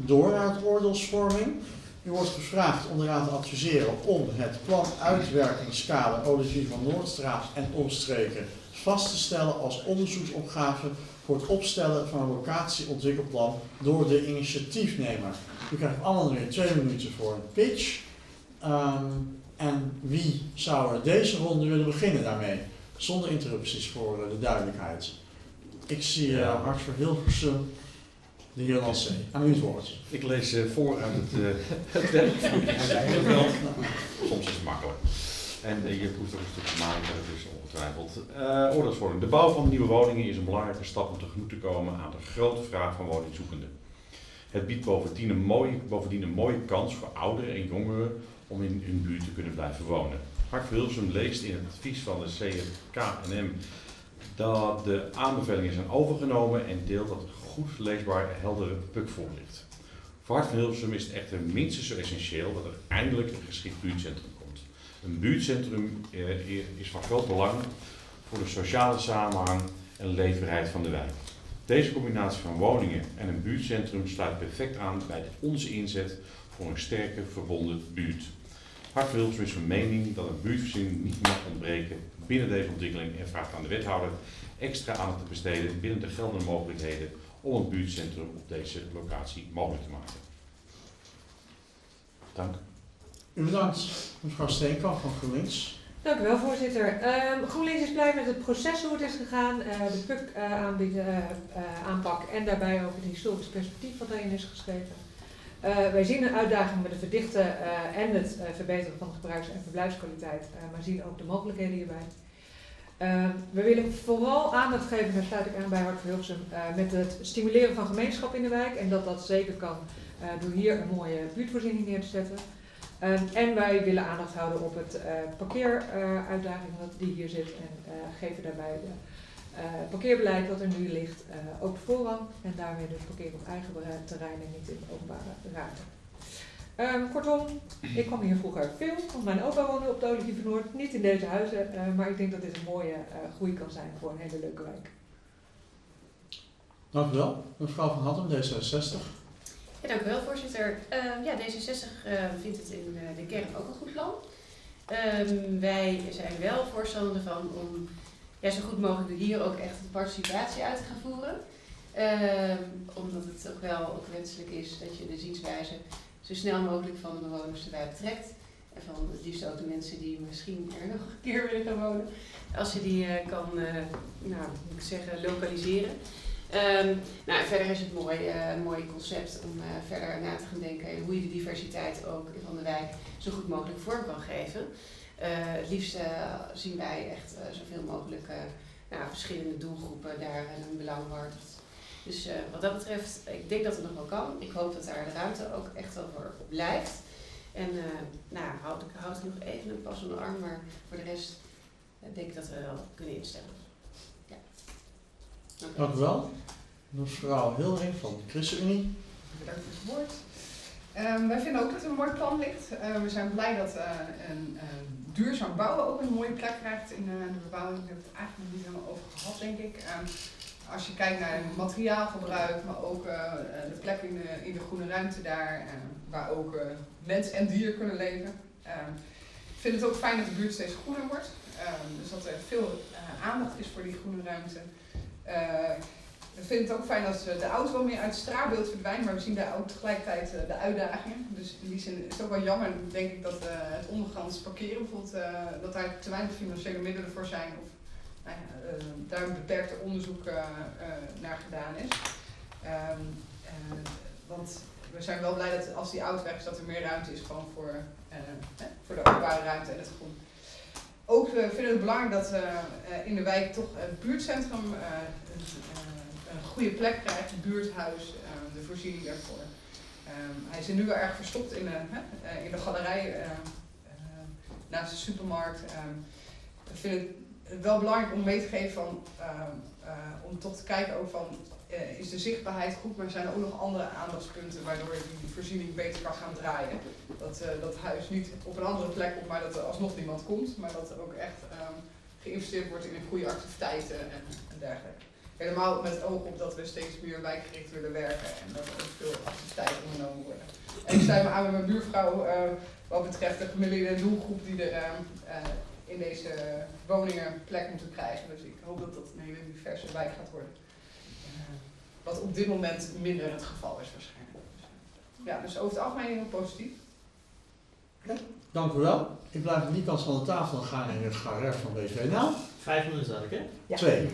door naar het oordeelsvorming. U wordt gevraagd om de Raad te adviseren om het plan uitwerkingskader Olivier van Noordstraat en omstreken vast te stellen als onderzoeksopgave voor het opstellen van een locatieontwikkelplan door de initiatiefnemer. U krijgt allemaal weer 2 minuten voor een pitch. En wie zou er deze ronde willen beginnen daarmee? Zonder interrupties voor de duidelijkheid. Ik zie Hart voor Hilversum, de heer Lancé. Aan u het woord. Ik lees voor uit het werk. Soms is het makkelijk. En je hoeft er een stukje maken, dus ongetwijfeld. Oordeelsvorming. De bouw van nieuwe woningen is een belangrijke stap om tegemoet te komen aan de grote vraag van woningzoekenden. Het biedt bovendien een mooie kans voor ouderen en jongeren om in hun buurt te kunnen blijven wonen. Hart voor Hilversum leest in het advies van de CKNM dat de aanbevelingen zijn overgenomen en deelt dat het goed leesbaar en heldere PUC voor ligt. Voor Hart voor Hilversum is het echter minstens zo essentieel dat er eindelijk een geschikt buurtcentrum komt. Een buurtcentrum is van groot belang voor de sociale samenhang en leefbaarheid van de wijk. Deze combinatie van woningen en een buurtcentrum sluit perfect aan bij onze inzet voor een sterke verbonden buurt. Hart voor Hilversum is van mening dat een buurtvoorziening niet mag ontbreken binnen deze ontwikkeling en vraagt aan de wethouder extra aandacht te besteden binnen de geldende mogelijkheden om een buurtcentrum op deze locatie mogelijk te maken. Dank. U bedankt, mevrouw Steenkamp van GroenLinks. Dank u wel, voorzitter. GroenLinks is blij met het proces hoe het is gegaan, de PUC aanpak en daarbij ook het historisch perspectief wat daarin is geschreven. Wij zien een uitdaging met het verdichten en het verbeteren van de gebruiks- en verblijfskwaliteit, maar zien ook de mogelijkheden hierbij. We willen vooral aandacht geven, daar sluit ik aan bij Hart voor Hilversum, met het stimuleren van gemeenschap in de wijk en dat zeker kan door hier een mooie buurtvoorziening neer te zetten. En wij willen aandacht houden op het parkeeruitdaging die hier zit en geven daarbij het parkeerbeleid dat er nu ligt ook de voorrang en daarmee dus parkeren op eigen terrein en niet in de openbare ruimte. Kortom, ik kwam hier vroeger veel, want mijn opa woonde op de Olivier van Noord, niet in deze huizen, maar ik denk dat dit een mooie groei kan zijn voor een hele leuke wijk. Dank u wel. Mevrouw van Hattem, D66. Ja, dank u wel, voorzitter. D66 vindt het in de kern ook een goed plan. Wij zijn wel voorstander ervan om zo goed mogelijk hier ook echt de participatie uit te gaan voeren. Omdat het ook wel ook wenselijk is dat je de zienswijze zo snel mogelijk van de bewoners erbij betrekt. En van het liefst ook de mensen die misschien er nog een keer willen gaan wonen. Als je die kan moet ik zeggen, lokaliseren. Verder is het een mooi concept om verder na te gaan denken hoe je de diversiteit ook van de wijk zo goed mogelijk vorm kan geven. Het liefst zien wij echt zoveel mogelijk verschillende doelgroepen daar een belang wordt. Dus wat dat betreft, ik denk dat het nog wel kan. Ik hoop dat daar de ruimte ook echt wel voor blijft. En houd ik nog even een pas onder de arm, maar voor de rest denk ik dat we wel kunnen instellen. Ja. Dank u wel. Mevrouw Hildering van de ChristenUnie. Bedankt voor het woord. Wij vinden ook dat er een mooi plan ligt. We zijn blij dat een duurzaam bouwen ook een mooie plek krijgt in de bebouwing. Daar hebben we het eigenlijk nog niet helemaal over gehad, denk ik. Als je kijkt naar het materiaalgebruik, maar ook de plek in de groene ruimte daar, waar ook mens en dier kunnen leven. Ik vind het ook fijn dat de buurt steeds groener wordt. Dus dat er veel aandacht is voor die groene ruimte. We vinden het ook fijn dat de auto wel meer uit het straatbeeld verdwijnt, maar we zien daar ook tegelijkertijd de uitdagingen. Dus in die zin is het ook wel jammer, denk ik, dat het ondergronds parkeren bijvoorbeeld, dat daar te weinig financiële middelen voor zijn. Of daar een beperkte onderzoek naar gedaan is. Want we zijn wel blij dat als die auto weg is, dat er meer ruimte is gewoon voor de openbare ruimte en het groen. Ook vinden we het belangrijk dat in de wijk toch het buurtcentrum een goede plek krijgt, het buurthuis, de voorziening daarvoor. Hij is nu wel erg verstopt in de galerij naast de supermarkt. We vinden het wel belangrijk om mee te geven om toch te kijken ook van is de zichtbaarheid goed, maar zijn er ook nog andere aandachtspunten waardoor die voorziening beter kan gaan draaien. Dat het huis niet op een andere plek komt, maar dat er alsnog niemand komt, maar dat er ook echt geïnvesteerd wordt in goede activiteiten en dergelijke. Helemaal met het oog op dat we steeds meer wijkgericht willen werken en dat er ook veel activiteiten genomen worden. En ik sluit me aan met mijn buurvrouw wat betreft de gemiddelde doelgroep die er in deze woningen plek moeten krijgen. Dus ik hoop dat dat een hele diverse wijk gaat worden. Wat op dit moment minder het geval is waarschijnlijk. Ja, dus over het algemeen heel positief. Dank u wel. Ik blijf aan die kant van de tafel gaan in het garage van BVNL. 5 minuten had ik, hè? Ja. 2.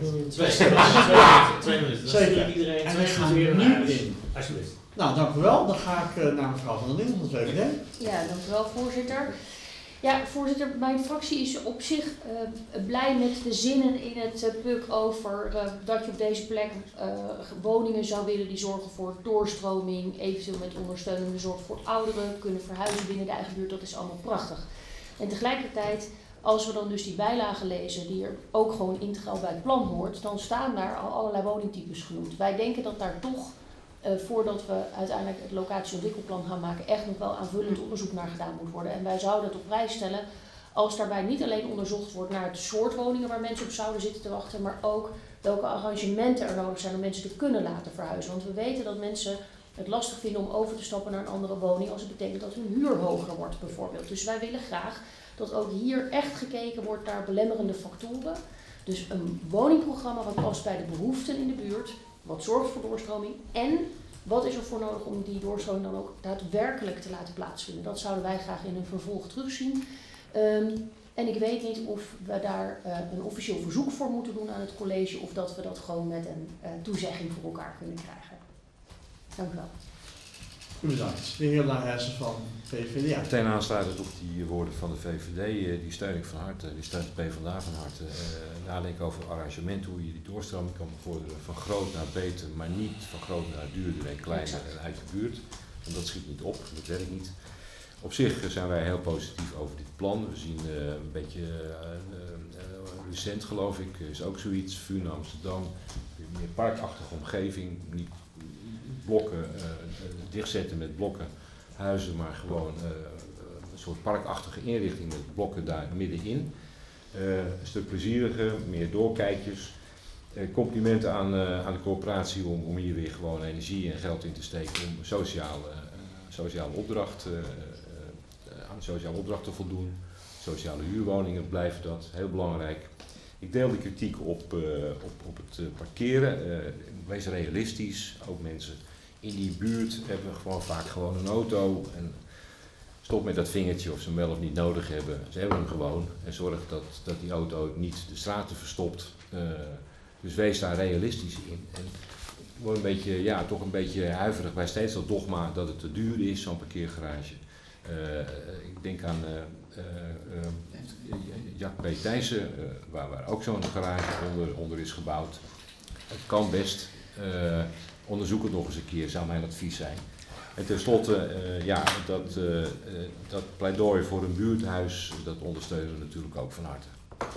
2 minuten. Dan Zeker. stuur ik iedereen En 2 we gaan minuten weer nu naar huis. in. Alsjeblieft. Nou, dank u wel. Dan ga ik naar mevrouw van der Linden van de VVD. Ja, dank u wel, voorzitter. Ja, voorzitter, mijn fractie is op zich blij met de zinnen in het PUC over dat je op deze plek woningen zou willen die zorgen voor doorstroming, eventueel met ondersteunende zorg voor ouderen, kunnen verhuizen binnen de eigen buurt. Dat is allemaal prachtig. En tegelijkertijd, als we dan dus die bijlagen lezen, die er ook gewoon integraal bij het plan hoort, dan staan daar al allerlei woningtypes genoemd. Wij denken dat daar toch, voordat we uiteindelijk het locatieontwikkelplan gaan maken, echt nog wel aanvullend onderzoek naar gedaan moet worden. En wij zouden het op prijs stellen als daarbij niet alleen onderzocht wordt naar het soort woningen waar mensen op zouden zitten te wachten, maar ook welke arrangementen er nodig zijn om mensen te kunnen laten verhuizen. Want we weten dat mensen het lastig vinden om over te stappen naar een andere woning als het betekent dat hun huur hoger wordt bijvoorbeeld. Dus wij willen graag dat ook hier echt gekeken wordt naar belemmerende factoren. Dus een woningprogramma wat past bij de behoeften in de buurt, wat zorgt voor doorstroming en wat is er voor nodig om die doorstroming dan ook daadwerkelijk te laten plaatsvinden. Dat zouden wij graag in een vervolg terugzien. En ik weet niet of we daar een officieel verzoek voor moeten doen aan het college of dat we dat gewoon met een toezegging voor elkaar kunnen krijgen. Dank u wel. U bedankt. De heer Lahersen van PvdA. Meteen aansluitend op die woorden van de VVD, die steun ik van harte, die steunt de PvdA van harte. Nadenken over arrangement, hoe je die doorstroming kan bevorderen van groot naar beter, maar niet van groot naar duurder en kleiner en uit de buurt. Want dat schiet niet op, dat werkt niet. Op zich zijn wij heel positief over dit plan. We zien een beetje recent geloof ik, is ook zoiets, Vuur Amsterdam, meer parkachtige omgeving, niet blokken dichtzetten met blokken huizen, maar gewoon een soort parkachtige inrichting met blokken daar middenin. Een stuk plezieriger, meer doorkijkjes. Complimenten aan de corporatie om hier weer gewoon energie en geld in te steken om sociale opdracht, aan een sociale opdracht te voldoen. Sociale huurwoningen blijven dat, heel belangrijk. Ik deel de kritiek op het parkeren. Wees realistisch, ook mensen in die buurt hebben gewoon vaak gewoon een auto en stop met dat vingertje of ze hem wel of niet nodig hebben. Ze hebben hem gewoon en zorg dat die auto niet de straten verstopt. Dus wees daar realistisch in. En ik word toch een beetje huiverig bij steeds dat dogma dat het te duur is, zo'n parkeergarage. Ik denk aan Jack B. Thijssen, waar ook zo'n garage onder is gebouwd. Het kan best. Onderzoek het nog eens een keer, zou mijn advies zijn. En tenslotte, dat pleidooi voor een buurthuis, dat ondersteunen we natuurlijk ook van harte.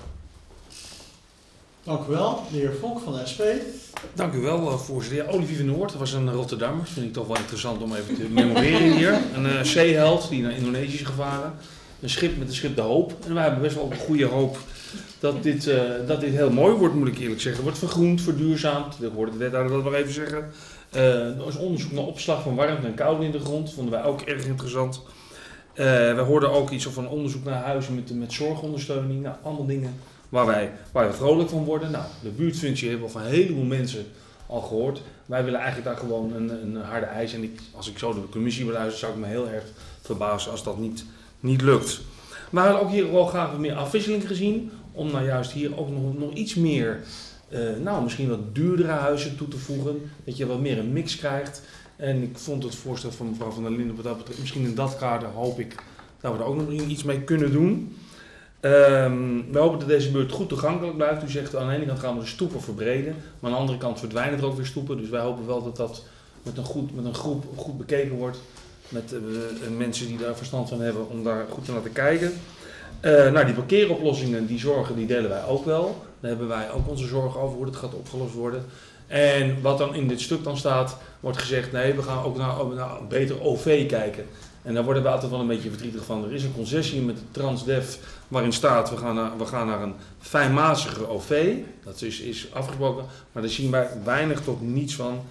Dank u wel. De heer Vonk van de SP. Dank u wel, voorzitter. Ja, Olivier van Noord, dat was een Rotterdammer. Dat vind ik toch wel interessant om even te memoreren hier. Een zeeheld die naar Indonesië is gevaren. Een schip met een schip De Hoop. En wij hebben best wel een goede hoop dat dit heel mooi wordt, moet ik eerlijk zeggen. Wordt vergroend, verduurzaamd. Ik hoorde de wethouder dat nog even zeggen. Er is onderzoek naar opslag van warmte en koude in de grond. Vonden wij ook erg interessant. We hoorden ook iets over een onderzoek naar huizen met zorgondersteuning. Nou, allemaal dingen waar we vrolijk van worden. Nou, de buurtfunctie hebben we van een heleboel mensen al gehoord. Wij willen eigenlijk daar gewoon een harde eis. En als ik zo de commissie beluister, zou ik me heel erg verbazen als dat niet lukt. Maar we hadden ook hier wel graag wat meer afwisseling gezien. Om nou juist hier ook nog iets meer, misschien wat duurdere huizen toe te voegen. Dat je wat meer een mix krijgt. En ik vond het voorstel van mevrouw van der Linden, wat dat betreft, misschien in dat kader hoop ik dat we er ook nog iets mee kunnen doen. We hopen dat deze buurt goed toegankelijk blijft. U zegt aan de ene kant gaan we de stoepen verbreden, maar aan de andere kant verdwijnen er ook weer stoepen. Dus wij hopen wel dat dat met een groep goed bekeken wordt. Met mensen die daar verstand van hebben om daar goed naar te kijken. Die parkeeroplossingen, die zorgen, die delen wij ook wel. Daar hebben wij ook onze zorgen over hoe dat gaat opgelost worden. En wat dan in dit stuk dan staat, wordt gezegd, nee, we gaan ook naar een beter OV kijken. En daar worden we altijd wel een beetje verdrietig van. Er is een concessie met de Transdev waarin staat, we gaan naar een fijnmaziger OV. Dat is afgesproken, maar daar zien wij weinig tot niets van.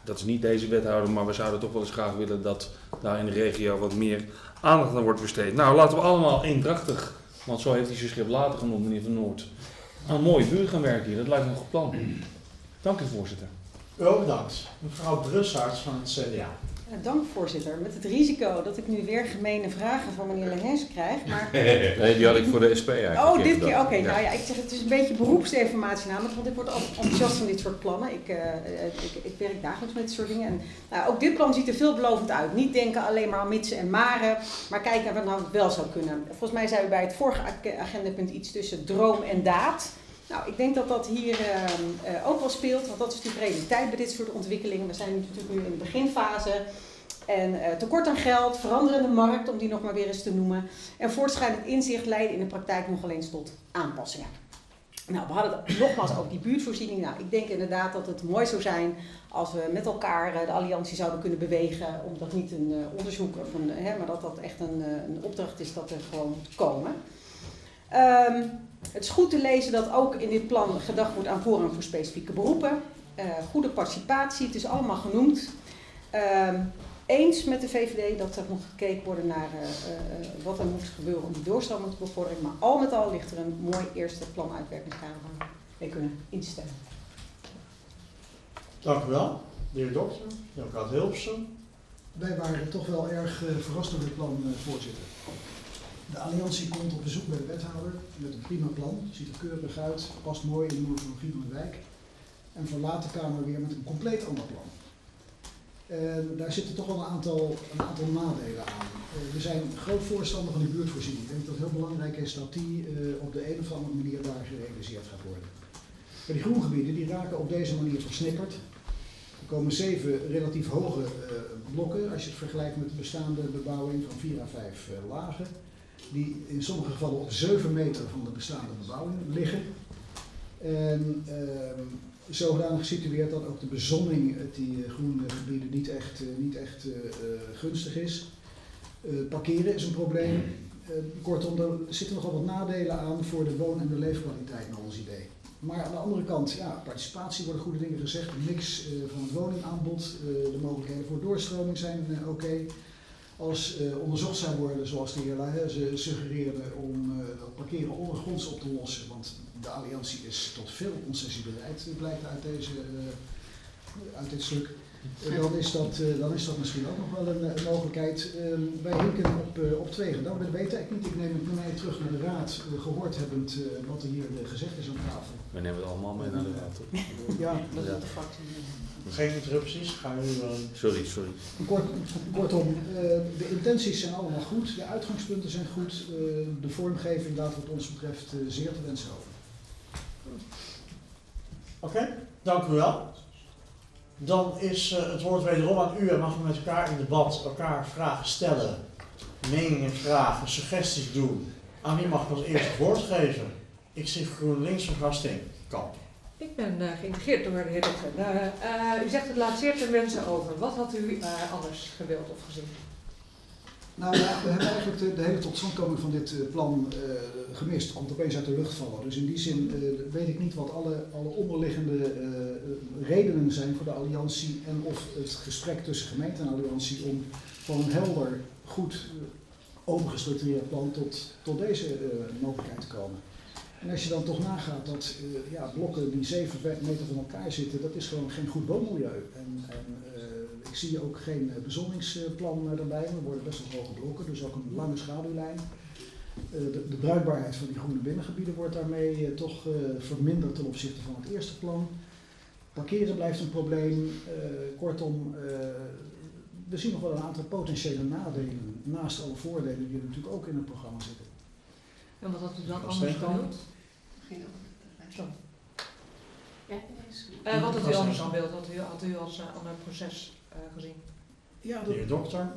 dat is niet deze wethouder, maar we zouden toch wel eens graag willen dat daar in de regio wat meer aandacht aan wordt besteed. Nou, laten we allemaal eendrachtig, want zo heeft hij zijn schip later genoemd, meneer Van Noort, aan een mooie buurt gaan werken hier. Dat lijkt me een goed plan. Dank u, voorzitter. U ook bedankt. Mevrouw Brussaerts van het CDA. Dank voorzitter. Met het risico dat ik nu weer gemene vragen van meneer Lehens krijg. Maar... Nee, die had ik voor de SP eigenlijk. Oh, dit keer? Oké. Nou ja, ik zeg het is een beetje beroepsinformatie namelijk, want ik word altijd enthousiast van dit soort plannen. Ik werk dagelijks met dit soort dingen. En nou, ook dit plan ziet er veelbelovend uit. Niet denken alleen maar aan mitsen en maren, maar kijken naar wat nou wel zou kunnen. Volgens mij zei u bij het vorige agendapunt iets tussen droom en daad. Nou, ik denk dat dat hier ook wel speelt, want dat is natuurlijk realiteit bij dit soort ontwikkelingen. We zijn natuurlijk nu in de beginfase en tekort aan geld, veranderende markt, om die nog maar weer eens te noemen. En voortschrijdend inzicht leiden in de praktijk nog alleen tot aanpassingen. Nou, we hadden het nogmaals over die buurtvoorziening. Nou, ik denk inderdaad dat het mooi zou zijn als we met elkaar de alliantie zouden kunnen bewegen, omdat niet een onderzoek, of maar dat dat echt een opdracht is dat er gewoon moet komen. Het is goed te lezen dat ook in dit plan gedacht wordt aan voorrang voor specifieke beroepen. Goede participatie, het is allemaal genoemd. Eens met de VVD dat er moet gekeken worden naar wat er moet gebeuren om die doorstroming te bevorderen. Maar al met al ligt er een mooi eerste planuitwerkingskader waar we kunnen instemmen. Dank u wel. De heer Dokter, Democraat Hilversum. Wij waren toch wel erg verrast door dit plan, voorzitter. De alliantie komt op bezoek bij de wethouder met een prima plan. Ziet er keurig uit, past mooi in de morfologie van de wijk. En verlaat de Kamer weer met een compleet ander plan. Daar zitten toch wel een aantal nadelen aan. We zijn groot voorstander van die buurtvoorziening. Ik denk dat het heel belangrijk is dat die op de een of andere manier daar gerealiseerd gaat worden. Maar die groengebieden die raken op deze manier versnipperd. Er komen 7 relatief hoge blokken, als je het vergelijkt met de bestaande bebouwing van 4 à 5 lagen. Die in sommige gevallen op 7 meter van de bestaande bebouwing liggen. En zodanig gesitueerd dat ook de bezonning uit die groene gebieden niet echt gunstig is. Parkeren is een probleem. Kortom, er zitten nogal wat nadelen aan voor de woon- en de leefkwaliteit naar ons idee. Maar aan de andere kant, ja, participatie worden goede dingen gezegd. Een mix van het woningaanbod, de mogelijkheden voor doorstroming zijn oké. Als onderzocht zou worden, zoals de heer Lehens suggereerde, om dat parkeren ondergronds op te lossen, want de alliantie is tot veel concessie bereid, blijkt uit dit stuk, dan is dat misschien ook nog wel een mogelijkheid. Wij hinken op 2 gedachten. Dat weet ik niet. Ik neem het mee terug naar de raad, gehoord hebbend wat er hier gezegd is aan tafel. We nemen het allemaal mee naar de raad. Ja, Dat is de fractie. Geen interrupties. Gaan we Sorry. Kortom, de intenties zijn allemaal goed, de uitgangspunten zijn goed, de vormgeving laat wat ons betreft zeer te wensen over. Oké, dank u wel. Dan is het woord wederom aan u en mag u met elkaar in debat elkaar vragen stellen, meningen vragen, suggesties doen. Aan wie mag ik als eerste het woord geven? Ik zie GroenLinks van Steenkamp. Ik ben geïntegreerd door de heer Dokter. U zegt het laat zeer ten wense over. Wat had u anders gewild of gezien? Nou ja, we hebben eigenlijk de hele totstandkoming van dit plan gemist. Het komt opeens uit de lucht vallen. Dus in die zin weet ik niet wat alle onderliggende redenen zijn voor de alliantie en of het gesprek tussen gemeente en alliantie om van een helder, goed overgestructureerd plan tot deze mogelijkheid te komen. En als je dan toch nagaat dat blokken die 7 meter van elkaar zitten, dat is gewoon geen goed woonmilieu. En ik zie ook geen bezonningsplan erbij. Er worden best wel hoge blokken, dus ook een lange schaduwlijn. De bruikbaarheid van die groene binnengebieden wordt daarmee toch verminderd ten opzichte van het eerste plan. Parkeren blijft een probleem. Kortom, we zien nog wel een aantal potentiële nadelen naast alle voordelen die er natuurlijk ook in het programma zitten. En wat had u dan anders gewild? Wat had u anders gewild? Wat had u als ander proces gezien? Ja, de heer Dokter.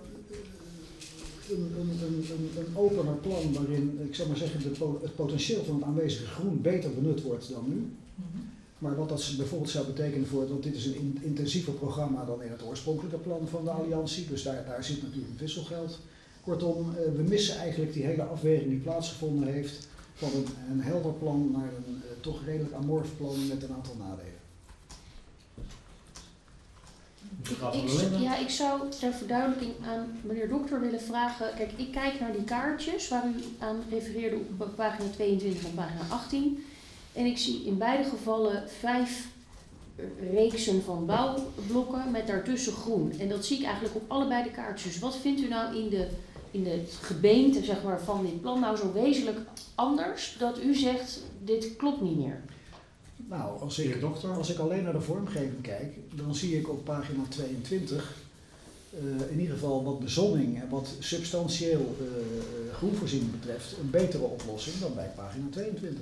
Een opener plan waarin, ik zou maar zeggen, het potentieel van het aanwezige groen beter benut wordt dan nu. Maar wat dat bijvoorbeeld zou betekenen want dit is een intensiever programma dan in het oorspronkelijke plan van de alliantie, dus daar zit natuurlijk een wisselgeld. Kortom, we missen eigenlijk die hele afweging die plaatsgevonden heeft van een helder plan naar een toch redelijk amorf plan met een aantal nadelen. Ik zou ter verduidelijking aan meneer Dokter willen vragen. Kijk, ik kijk naar die kaartjes waar u aan refereerde op pagina 22 en pagina 18. En ik zie in beide gevallen 5 reeksen van bouwblokken met daartussen groen. En dat zie ik eigenlijk op allebei de kaartjes. Dus wat vindt u nou in de gebeente, zeg maar, van dit plan nou zo wezenlijk anders dat u zegt, dit klopt niet meer? Nou, als ik alleen naar de vormgeving kijk, dan zie ik op pagina 22 in ieder geval wat bezonning en wat substantieel groenvoorziening betreft een betere oplossing dan bij pagina 22.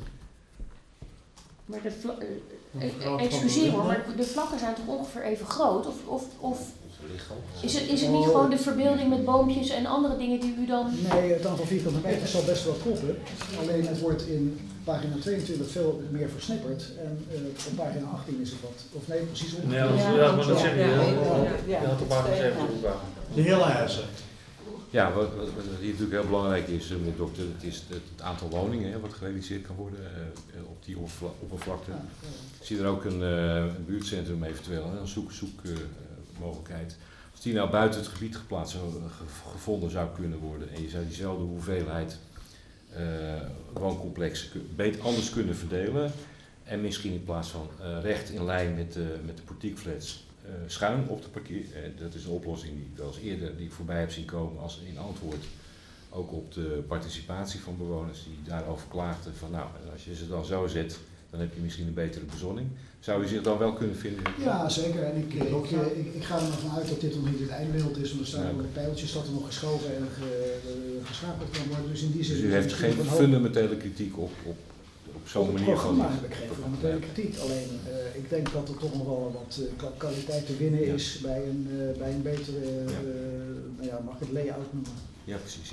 Maar excuseer hoor, maar de vlakken zijn toch ongeveer even groot? Of is het niet gewoon de verbeelding met boompjes en andere dingen die u dan... Nee, het aantal vierkante meters zal best wel kloppen. Alleen het wordt in pagina 22 veel meer versnipperd. En op pagina 18 is het wat... Of nee, precies omgekeerd. Nee, maar dat zeg je. Je had op pagina 7 opgebracht. De hele huizen. Ja, wat hier natuurlijk heel belangrijk is, meneer Dokter, het is het aantal woningen wat gerealiseerd kan worden op die oppervlakte. Ik zie er ook een buurtcentrum eventueel, een zoekmogelijkheid. Als die nou buiten het gebied geplaatst gevonden zou kunnen worden en je zou diezelfde hoeveelheid wooncomplexen anders kunnen verdelen en misschien in plaats van recht in lijn met de portiekflats schuin op de parkeer. Dat is een oplossing die ik wel eens eerder die ik voorbij heb zien komen als in antwoord. Ook op de participatie van bewoners die daarover klaagden van nou, als je ze dan zo zet, dan heb je misschien een betere bezonning. Zou u zich dan wel kunnen vinden? Ja, zeker. En ik ga er maar vanuit dat dit nog niet het eindbeeld is, want er staan nog pijltjes dat er nog geschoven en geschakeld kan worden. Dus in die zin. Dus u heeft geen fundamentele kritiek op zo'n manier van. Op het programma heb ik geen fundamentele kritiek. Alleen ik denk dat er toch nog wel wat kwaliteit te winnen is bij een betere, mag ik het layout noemen? Ja, precies.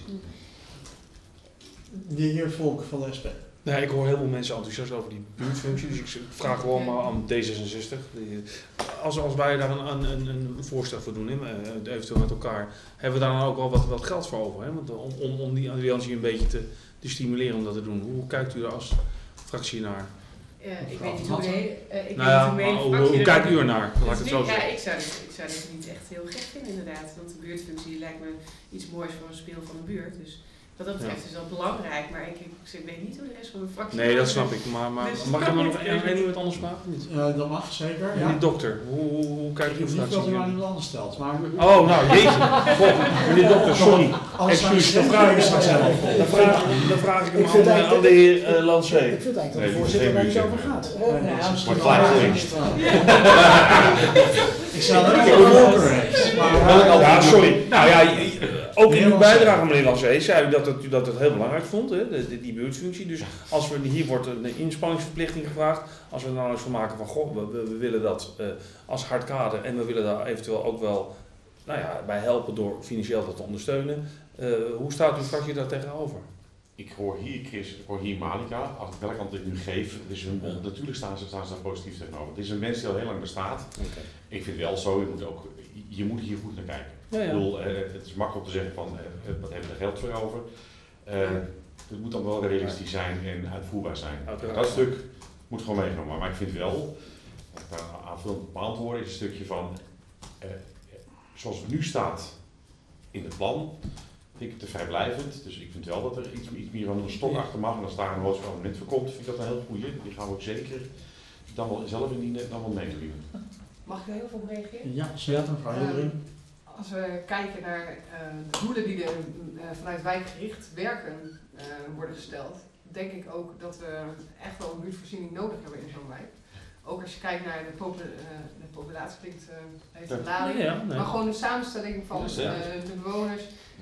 De heer Volk van de SP. Nee, ik hoor heel veel mensen enthousiast over die buurtfunctie, dus ik vraag gewoon maar aan D66. Als wij daar een voorstel voor doen, eventueel met elkaar, hebben we daar dan ook wel wat geld voor over? Hè? Want om die alliantie een beetje te stimuleren om dat te doen. Hoe kijkt u daar als fractie naar? Ik weet niet hoe kijkt u ernaar? Laat ik het zo zeggen. Ja, ik zou dit niet echt heel gek vinden inderdaad. Want de buurtfunctie lijkt me iets moois voor een speel van de buurt. Dus wat dat betreft is dat belangrijk, maar ik weet niet hoe de rest van de fractie... Nee, dat snap ik. Maar mag ik nog één iemand anders vragen? Dat mag, zeker. Ja. Meneer Dokter, hoe kijkt uw fractie? Ik weet niet dat u aan iemand anders stelt. Maar... Oh, nou, jeetje. Meneer Dokter, sorry. Excuus, dan vraag ik straks Dan vraag ik hem aan de heer Lancé. Ik vind eigenlijk dat de voorzitter daar niet over gaat. Maar klaar geweest. Ik zou er niet over eens. Ja, sorry. Nou ja, ook in uw bijdrage, meneer Lancé, zei u dat het heel belangrijk vond, hè, die buurtfunctie. Dus als hier wordt een inspanningsverplichting gevraagd. Als we er nou eens van maken van, goh, we willen dat als hard kader en we willen daar eventueel ook wel bij helpen door financieel dat te ondersteunen. Hoe staat uw fractie daar tegenover? Ik hoor hier Chris, ik hoor hier Malika, welke kant ik nu geef. Dus natuurlijk staan ze daar positief tegenover. Het is een wens die al heel lang bestaat. Okay. Ik vind wel zo, je moet hier goed naar kijken. Ja. Ik bedoel, het is makkelijk om te zeggen van, wat hebben we er geld voor over? Het moet dan wel realistisch zijn en uitvoerbaar zijn. Dat stuk moet gewoon meegenomen. Maar ik vind wel, aanvullend beantwoorden is een stukje van, zoals het nu staat in het plan, vind ik het te vrijblijvend. Dus ik vind wel dat er iets meer van een stok achter mag. En als daar een woonschuilmoment voor komt, vind ik dat een heel goeie. Die gaan we ook zeker dan wel zelf indienen, dan wel meenemen. Mag ik er heel veel op reageren? Ja, zeker, mevrouw Hildering. Als we kijken naar de doelen die vanuit wijkgericht werken worden gesteld, denk ik ook dat we echt wel een buurtvoorziening nodig hebben in zo'n wijk. Ook als je kijkt naar de populatie, klinkt heeft een lading, maar gewoon de samenstelling van de bewoners.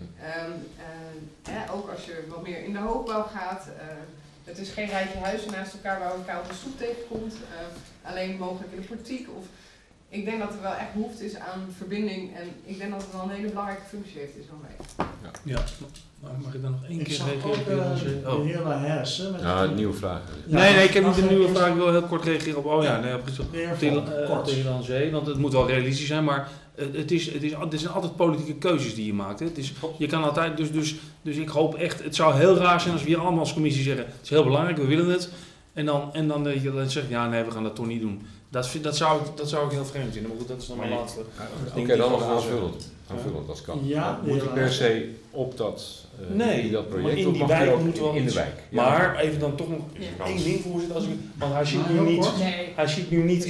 Ook als je wat meer in de hoogbouw gaat. Het is geen rijtje huizen naast elkaar waar elkaar op de stoep tegenkomt. Alleen mogelijk in de portiek. Ik denk dat er wel echt behoefte is aan verbinding en ik denk dat het wel een hele belangrijke functie heeft in zo'n wijk. Ja, maar mag ik dan nog één keer reageren? De heer Laherse. Ja, een nieuwe vraag. Nee, ik heb niet een nieuwe vraag. Ik wil heel kort reageren op. Oh ja, nee, op de heer Lancé, want het moet wel realistisch zijn, maar het zijn altijd politieke keuzes die je maakt. Hè. Je kan altijd, dus ik hoop echt, het zou heel raar zijn als we hier allemaal als commissie zeggen, het is heel belangrijk, we willen het. En dan zeg je, ja nee, we gaan dat toch niet doen. Dat zou ik heel vreemd vinden, maar goed, dat is dan mijn laatste. Oké, dan nog aanvullend als kan. Ja, moet hij per se op dat, nee, dat project, maar in of die mag wijk hij ook moet wel in de iets. wijk? Maar even dan toch nog één ding, voorzitter, want hij ziet nu niet, hij ziet nu niet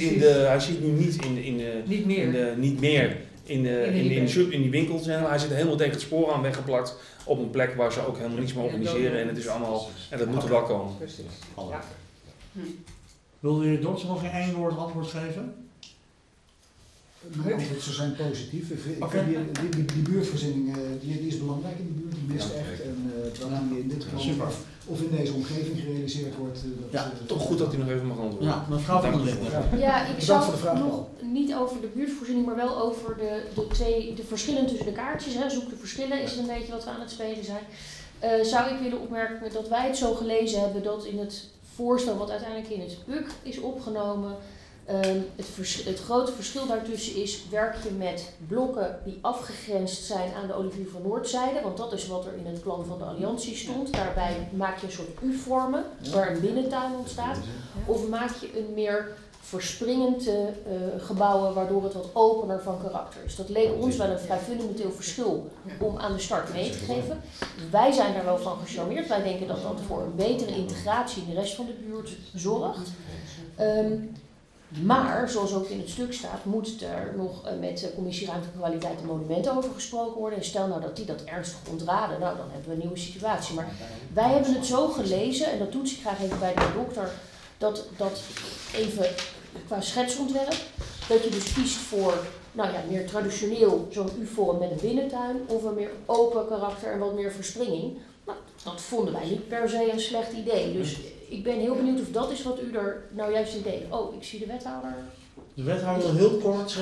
in die winkels. Hij zit helemaal tegen het spoor aan weggeplakt op een plek waar ze ook helemaal niets meer organiseren en het is allemaal, en dat moet er wel komen. Precies. Ja. Wilde de dokter nog geen één woord antwoord geven? Mijn antwoord zou zijn positief. Ik vind die buurtvoorziening die is belangrijk in de buurt, die mist echt. En dat die in dit geval of in deze omgeving gerealiseerd wordt. Toch goed dat hij nog even mag antwoorden. Ja, mevrouw van der Linden. Ja, ik zou nog niet over de buurtvoorziening, maar wel over de verschillen tussen de kaartjes. Hè. Zoek de verschillen is een beetje wat we aan het spelen zijn. Zou ik willen opmerken dat wij het zo gelezen hebben dat in het voorstel wat uiteindelijk in het PUC is opgenomen, het grote verschil daartussen is, werk je met blokken die afgegrensd zijn aan de Olivier van Noordzijde, want dat is wat er in het plan van de Alliantie stond. Daarbij maak je een soort U-vormen waar een binnentuin ontstaat. Of maak je een meer verspringend gebouwen waardoor het wat opener van karakter is. Dat leek ons wel een vrij fundamenteel verschil om aan de start mee te geven. Wij zijn daar wel van gecharmeerd. Wij denken dat dat voor een betere integratie in de rest van de buurt zorgt. Maar, zoals ook in het stuk staat, moet er nog met de Commissie Ruimtelijke Kwaliteit en Monumenten over gesproken worden. En stel nou dat die dat ernstig ontraden, nou dan hebben we een nieuwe situatie. Maar wij hebben het zo gelezen, en dat toets ik graag even bij de dokter, dat even qua schetsontwerp, dat je dus kiest voor meer traditioneel zo'n U-vorm met een binnentuin of een meer open karakter en wat meer verspringing. Nou, dat vonden wij niet per se een slecht idee. Dus ik ben heel benieuwd of dat is wat u er nou juist in deed. Oh, ik zie de wethouder. De wethouder heel kort.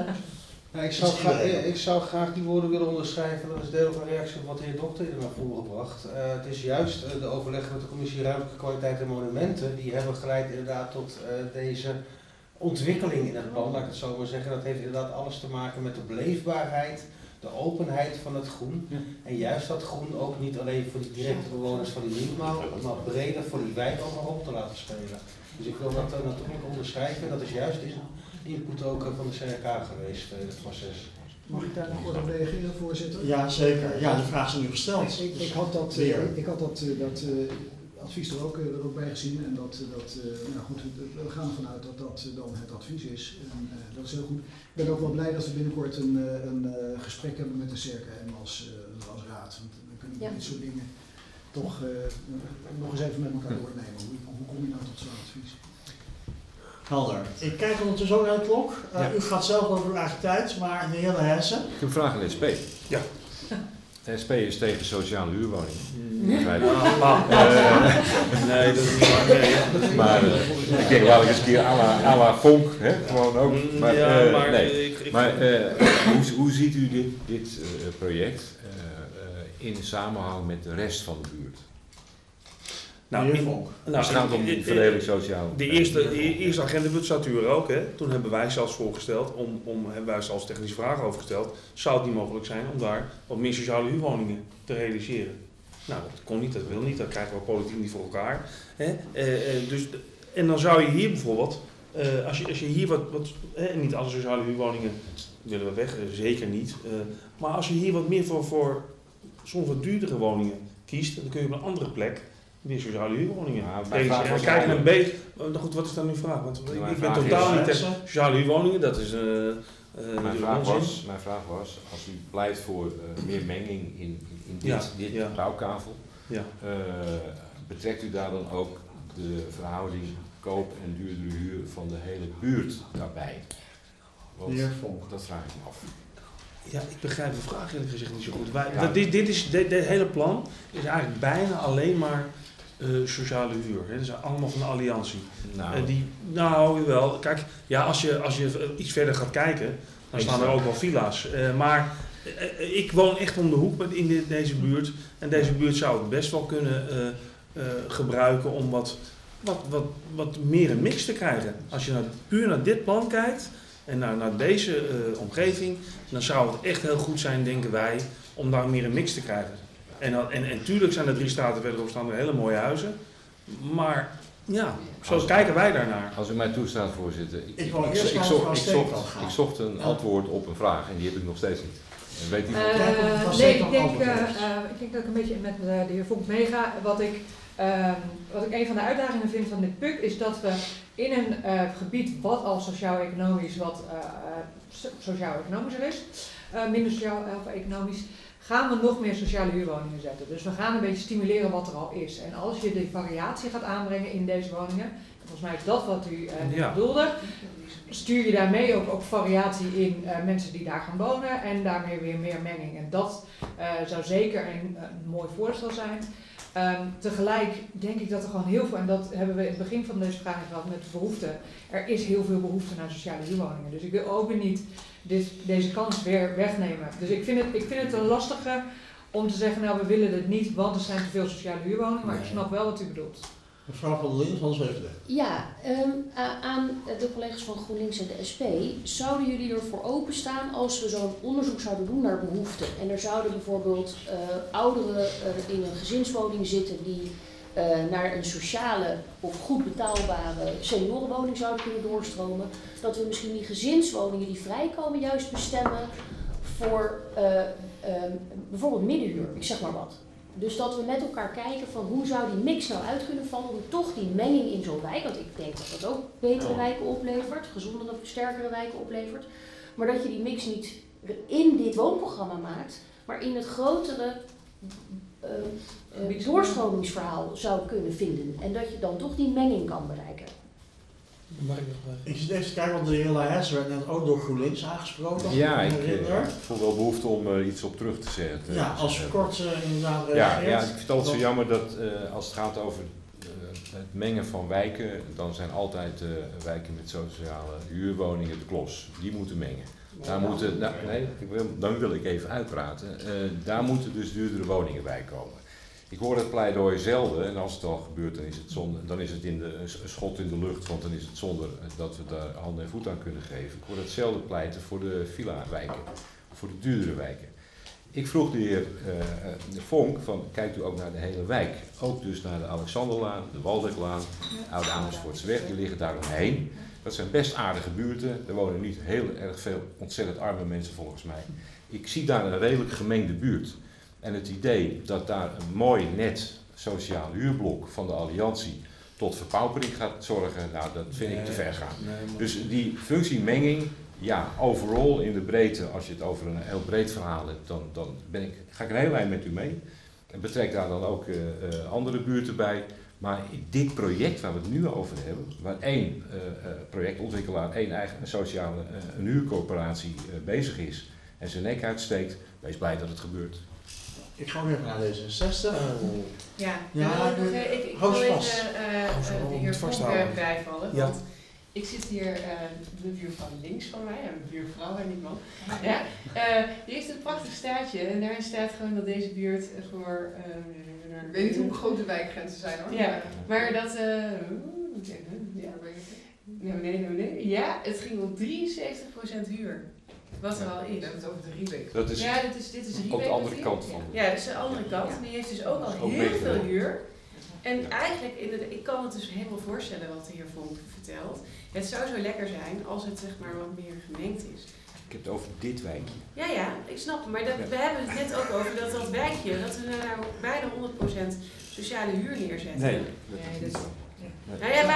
Ik zou graag die woorden willen onderschrijven. Dat is deel van een reactie op wat de heer Dokter hier naar voren gebracht. Het is juist de overleg met de Commissie Ruimtelijke Kwaliteit en Monumenten. Die hebben geleid inderdaad tot deze ontwikkeling in het plan, laat ik het zo maar zeggen. Dat heeft inderdaad alles te maken met de beleefbaarheid, de openheid van het groen. En juist dat groen ook niet alleen voor die directe bewoners van die nieuwbouw, maar breder voor die wijk ook nog op te laten spelen. Dus ik wil dat natuurlijk onderschrijven. Dat is juist input ook van de CRK geweest in het proces. Mag ik daar nog kort op reageren, voorzitter? Ja, zeker. Ja, de vraag is nu gesteld. Ik had dat advies er ook bij gezien en we gaan ervan uit dat dat dan het advies is. En, dat is heel goed. Ik ben ook wel blij dat we binnenkort een gesprek hebben met de CRKM als raad. Want dan kunnen we dit soort dingen toch nog eens even met elkaar doornemen. Hoe kom je nou tot zo'n advies? Helder. Ik kijk ondertussen ook naar de klok. U gaat zelf over uw eigen tijd, maar de heer Hessen. Ik heb een vraag aan de SP. Ja. De SP is tegen sociale huurwoningen. Nee, dat is niet waar. Nee. Maar ik denk, laat ik eens een keer à la Vonk, hè? Gewoon ook. Maar, hoe ziet u dit project in samenhang met de rest van de buurt? Het gaat om verdeling sociaal. De eerste agendapunt zat u er ook, hè? Toen hebben wij zelfs voorgesteld, hebben wij zelfs technische vragen over gesteld, zou het niet mogelijk zijn om daar wat meer sociale huurwoningen te realiseren? Nou, dat kon niet, dat wil niet, dat krijgen we politiek niet voor elkaar. Hè? En dan zou je hier bijvoorbeeld, als je hier niet alle sociale huurwoningen willen we weg, zeker niet. Maar als je hier wat meer voor soms wat duurdere woningen kiest, dan kun je op een andere plek weer sociale huurwoningen. Goed, wat is dan uw vraag? Want ik ben totaal niet tegen sociale huurwoningen. Dat is mijn vraag was, als u pleit voor meer menging in dit bouwkavel, betrekt u daar dan ook de verhouding koop en duurdere huur van de hele buurt daarbij? Want dat vraag ik me af. Ja, ik begrijp de vraag eerlijk gezegd niet zo goed. Dit hele plan is eigenlijk bijna alleen maar sociale huur. Hè. Dat zijn allemaal van de Alliantie. Jawel. Kijk, als je iets verder gaat kijken, dan staan er ook wel villa's. Maar ik woon echt om de hoek in deze buurt. En deze buurt zou het best wel kunnen gebruiken om wat meer een mix te krijgen. Als je puur naar dit plan kijkt en naar deze omgeving, dan zou het echt heel goed zijn, denken wij, om daar meer een mix te krijgen. En tuurlijk zijn er 3 straten verderop staan er hele mooie huizen. Maar Ja, zo kijken wij daarnaar. Als u mij toestaat, voorzitter. Ik wil eerst naar mevrouw Steekman gaan. Ik zocht een antwoord op een vraag en die heb ik nog steeds niet. En weet u nee, ik denk dat ik een beetje met de heer Vonk meega. Wat ik een van de uitdagingen vind van dit PUC is dat we in een gebied wat al sociaal-economisch sociaal-economischer is, minder sociaal-economisch, gaan we nog meer sociale huurwoningen zetten. Dus we gaan een beetje stimuleren wat er al is. En als je de variatie gaat aanbrengen in deze woningen, volgens mij is dat wat u bedoelde, stuur je daarmee ook variatie in mensen die daar gaan wonen en daarmee weer meer menging. En dat zou zeker een mooi voorstel zijn. Tegelijk denk ik dat er gewoon heel veel, en dat hebben we in het begin van deze vraag gehad met behoefte, er is heel veel behoefte naar sociale huurwoningen. Dus ik wil ook weer niet deze kans weer wegnemen. Dus ik vind het een lastige om te zeggen, nou we willen het niet, want er zijn te veel sociale huurwoningen, maar ik snap wel wat u bedoelt. Mevrouw van der Linden van de VVD. Ja, aan de collega's van GroenLinks en de SP, zouden jullie ervoor openstaan als we zo'n onderzoek zouden doen naar behoeften? En er zouden bijvoorbeeld ouderen in een gezinswoning zitten die naar een sociale of goed betaalbare seniorenwoning zouden kunnen doorstromen. Dat we misschien die gezinswoningen die vrijkomen juist bestemmen voor bijvoorbeeld middenhuur, ik zeg maar wat. Dus dat we met elkaar kijken van hoe zou die mix nou uit kunnen vallen om toch die menging in zo'n wijk, want ik denk dat dat ook betere wijken oplevert, gezondere, sterkere wijken oplevert, maar dat je die mix niet in dit woonprogramma maakt, maar in het grotere doorstromingsverhaal zou kunnen vinden en dat je dan toch die menging kan bereiken. Ik zit even te kijken, want de heer Laes werd net ook door GroenLinks aangesproken. Ja, ik voel wel behoefte om iets op terug te zeggen. Ja, als u kort inderdaad reageert. Ja, ik vind het altijd zo jammer dat als het gaat over het mengen van wijken, dan zijn altijd wijken met sociale huurwoningen de klos. Die moeten mengen. Daar moeten, dan wil ik even uitpraten. Daar moeten dus duurdere woningen bij komen. Ik hoor het pleidooi zelden en als het al gebeurt dan is het een schot in de lucht, want dan is het zonder dat we daar hand en voet aan kunnen geven. Ik hoor hetzelfde pleiten voor de villa-wijken, voor de duurdere wijken. Ik vroeg de heer Vonk, kijkt u ook naar de hele wijk, ook dus naar de Alexanderlaan, de Waldeklaan, Oude Amersfoortseweg, die liggen daar omheen. Dat zijn best aardige buurten, er wonen niet heel erg veel ontzettend arme mensen volgens mij. Ik zie daar een redelijk gemengde buurt. En het idee dat daar een mooi net sociaal huurblok van de Alliantie tot verpaupering gaat zorgen, nou dat vind ik te ver gaan. Dus die functiemenging, ja, overal in de breedte, als je het over een heel breed verhaal hebt, dan ga ik een heel eind met u mee. En betrek daar dan ook andere buurten bij. Maar dit project waar we het nu over hebben, waar één projectontwikkelaar, één eigen sociale een huurcorporatie bezig is en zijn nek uitsteekt, wees blij dat het gebeurt. Ik ga weer naar D66. Ja, ja, ik wil even de heer Vonk bijvallen. Ja. Want ik zit hier, de buurvrouw links van mij, een buurvrouw en niet man. Ja, die heeft een prachtig staartje en daarin staat gewoon dat deze buurt voor... ik weet niet hoe groot de wijkgrenzen zijn hoor. Ja, maar dat... Nee. Ja, het ging om 73% huur. Wat er al is. We hebben het over de Riebeek. Dat is ja, dit is Riebeek. op de andere kant van. Ja, dat is de andere kant. Die heeft dus ook al heel veel huur. En eigenlijk, ik kan het dus helemaal voorstellen wat de heer Vonk vertelt. Het zou zo lekker zijn als het zeg maar wat meer gemengd is. Ik heb het over dit wijkje. Ja, ik snap het. Maar we hebben het net ook over dat wijkje, dat we nou bijna 100% sociale huur neerzetten. Nee. Nou ja,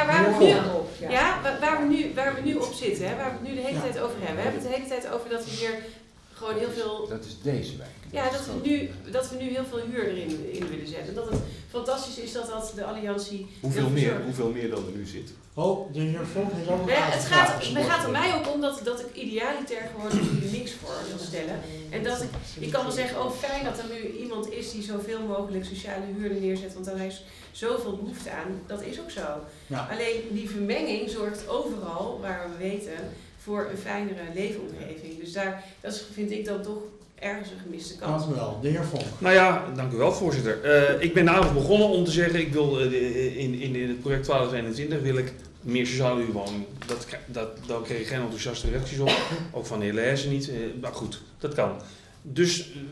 waar we nu op zitten, hè, waar we het nu de hele tijd over hebben. We hebben het de hele tijd over dat we hier gewoon heel veel... Dat is deze wijk. Ja, dat we nu heel veel huur erin willen zetten. Dat het fantastisch is dat de Alliantie... Hoeveel meer dan er nu zit? Oh, de heer Vonk is ook het gaat er mij ook om dat ik idealiter gewoon de mix voor wil stellen. En dat ik kan wel zeggen, oh fijn dat er nu iemand is die zoveel mogelijk sociale huurden neerzet, want daar is zoveel behoefte aan. Dat is ook zo. Ja. Alleen die vermenging zorgt overal, waar we weten, voor een fijnere leefomgeving. Dus dat vind ik dan toch ergens een gemiste kans. Dank u wel. De heer Vonk. Nou ja, dank u wel voorzitter. Ik ben namelijk begonnen om te zeggen, ik wil in het project 1221 wil ik meer sociale huurwoningen. Daar kreeg ik geen enthousiaste reacties op. Ook van de heer Leijzen niet. Maar goed, dat kan. Dus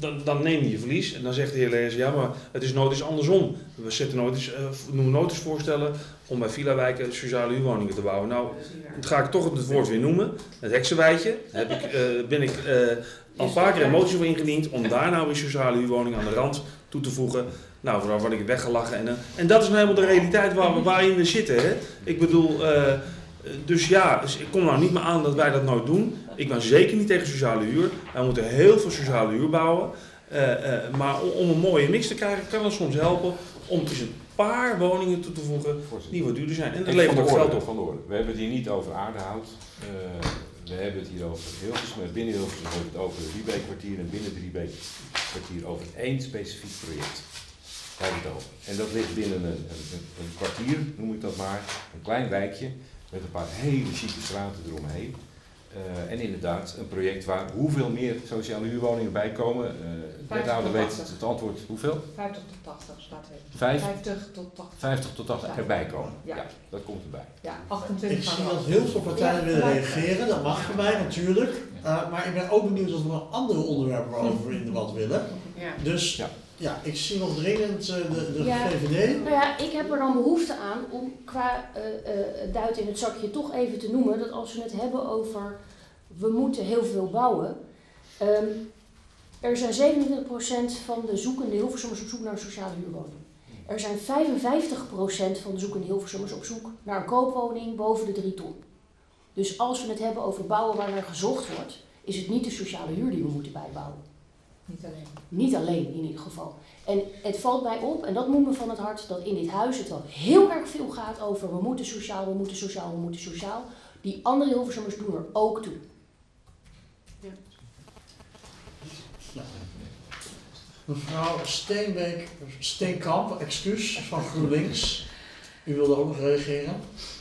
dan neem je verlies en dan zegt de heer Leers, ja, maar het is nooit eens andersom. We noemen nooit eens voorstellen om bij villa-wijken sociale huurwoningen te bouwen. Nou, dat ga ik toch het woord weer noemen. Het heksenwijtje ben ik al een paar keer een motie voor ingediend om daar nou weer sociale huurwoningen aan de rand toe te voegen. Nou, vooral word ik weggelachen. En dat is nou helemaal de realiteit waarin we zitten. Hè? Ik bedoel, dus ik kom nou niet meer aan dat wij dat nooit doen. Ik ben zeker niet tegen sociale huur. Wij moeten heel veel sociale huur bouwen. Maar om een mooie mix te krijgen, kan het soms helpen om dus een paar woningen toe te voegen die wat duurder zijn. En dat levert ook geld op. Van de orde. We hebben het hier niet over Aardehout. We hebben het hier over Hilversum. Maar binnen Hilversum hebben we het over het Riebeekkwartier. En binnen het Riebeekkwartier over één specifiek project. Daar hebben we het over. En dat ligt binnen een kwartier, noem ik dat maar. Een klein wijkje met een paar hele chique straten eromheen. En inderdaad, een project waar hoeveel meer sociale huurwoningen bij komen. Wethouder weet het antwoord hoeveel? 50 tot 80 staat er. 50 tot 80. 50 tot 80 erbij komen. Ja. Ja, dat komt erbij. Ja, 28. Ik zie dat heel veel partijen willen reageren, dat mag voor mij natuurlijk. Maar ik ben ook benieuwd of er nog andere onderwerpen waarover we in debat willen. Ja. Dus ja, ik zie nog dringend de Ja. VVD. Nou ja, ik heb er dan behoefte aan om qua duit in het zakje toch even te noemen dat als we het hebben over we moeten heel veel bouwen. Er zijn 27% van de zoekende Hilversummers op zoek naar een sociale huurwoning. Er zijn 55% van de zoekende Hilversummers op zoek naar een koopwoning boven de 3 ton. Dus als we het hebben over bouwen waar naar gezocht wordt, is het niet de sociale huur die we moeten bijbouwen. Niet alleen. Niet alleen in ieder geval. En het valt mij op, en dat moet me van het hart, dat in dit huis het wel heel erg veel gaat over we moeten sociaal, we moeten sociaal, we moeten sociaal. Die andere Hilversummers doen er ook toe. Ja. Mevrouw Steenkamp, excuus, van GroenLinks. U wilde ook nog reageren?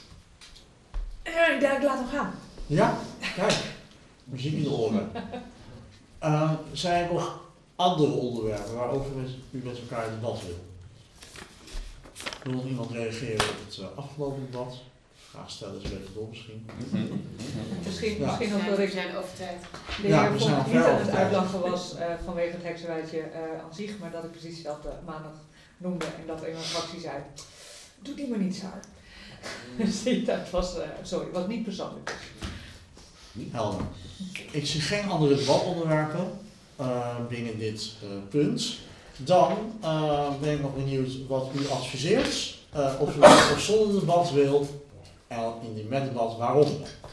Ik laat hem gaan. Ja, kijk. Muziek in de oren. Zijn er nog andere onderwerpen waarover u met elkaar in debat wil? Wil nog iemand reageren op het afgelopen debat? Vraag stellen is beter door misschien. Misschien ook Ja, dat we ik zijn over tijd. de Ja, heer we Vonk zijn niet ver aan over het tijd. uitlachen was vanwege het heksenwijtje aan zich, maar dat ik precies hetzelfde maandag noemde en dat een fractie zei, doe die maar niet Saar. Dus dat was, was niet persoonlijk. Helder. Ik zie geen andere debatonderwerpen binnen dit punt. Dan ben ik nog benieuwd wat u adviseert. Of u het zonder debat wil en in die met debat waarom.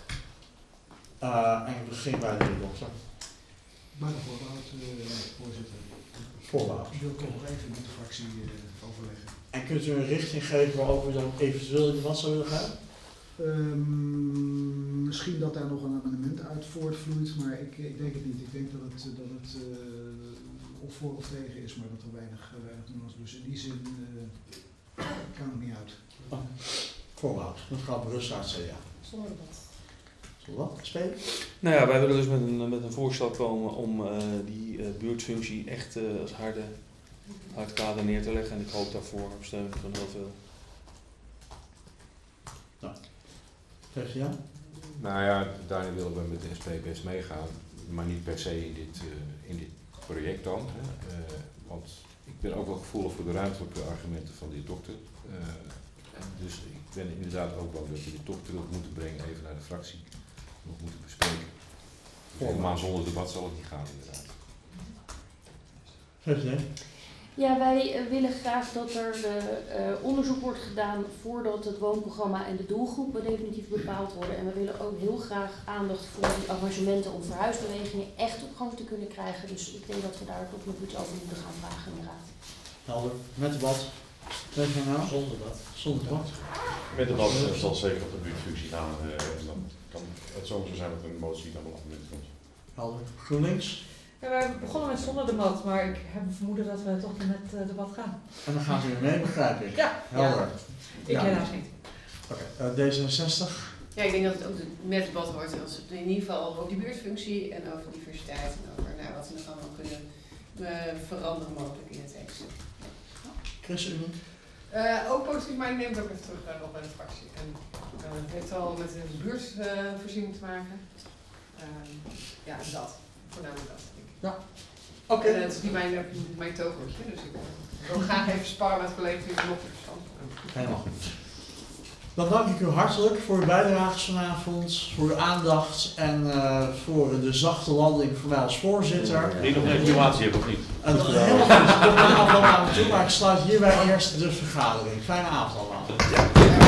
En ik begin bij de heer dokter. Maar de voorbehoud, voorzitter. Voorbehoud. Ik wil toch nog even met de fractie overleggen. En kunt u een richting geven waarover u dan eventueel in debat zou willen gaan? Misschien dat daar nog een amendement uit voortvloeit, maar ik denk het niet. Ik denk dat het of voor of tegen is, maar dat er weinig nuance. Dus in die zin kan het niet uit. Voorbehoud. Mevrouw Brussaert, CDA. Zonder debat. Zonder wat? Spelen? Nou ja, wij willen dus met een voorstel komen om die buurtfunctie echt als hard kader neer te leggen. En ik hoop daarvoor op steun van heel veel. PvdA? Nou ja, daarin willen we met de SP best meegaan, maar niet per se in dit project dan. Hè. Want ik ben ook wel gevoelig voor de ruimtelijke argumenten van de heer dokter. Dus ik ben inderdaad ook bang dat we dit toch terug moeten brengen, even naar de fractie, nog moeten bespreken. Helemaal zonder debat zal het niet gaan inderdaad. VVD? Ja, wij willen graag dat er onderzoek wordt gedaan voordat het woonprogramma en de doelgroepen definitief bepaald worden. En we willen ook heel graag aandacht voor die arrangementen om verhuisbewegingen echt op gang te kunnen krijgen. Dus ik denk dat we daar toch nog iets over moeten gaan vragen in de raad. Helder. Met debat. PvdA? Zonder debat. Zonder debat. Met debat zal zeker op de buurtfunctie gaan. En dan kan het zo zijn dat er een motie dan op moment komt. Helder. GroenLinks? Ja, wij begonnen met zonder debat, maar ik heb een vermoeden dat we toch met debat gaan. En dan gaat u weer mee, begrijp ik. Ja. Helder. Ik helaas niet. Oké, D66? Ja, ik denk dat het ook met debat wordt als het in ieder geval over die buurtfunctie en over diversiteit en over wat we nog allemaal kunnen veranderen mogelijk in het tekst. ChristenUnie? Ook positief, maar ik neem het ook even terug nog bij de fractie. En het heeft al met de buurtvoorziening te maken. Ja, dat. Voornamelijk dat, denk ik. Ja. Oké. En het is niet mijn tovertje, dus ik wil graag even sparren met collega's die er nog verstand van. Helemaal goed. Dan dank ik u hartelijk voor uw bijdrage vanavond, voor uw aandacht en voor de zachte landing voor mij als voorzitter. Die nog een evaluatie hebben of niet? Helemaal goed, ik kom er nog wel aan toe, maar ik sluit hierbij eerst de vergadering. Fijne avond allemaal.